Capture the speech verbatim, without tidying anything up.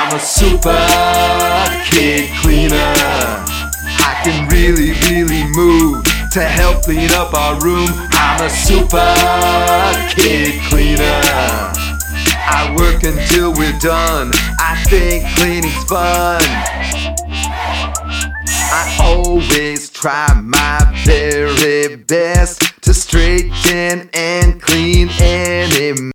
I'm a super kid cleaner. I can really, really move to help clean up our room. I'm a super kid cleaner. I work until we're done. I think cleaning's fun. I always try my very best to straighten and clean any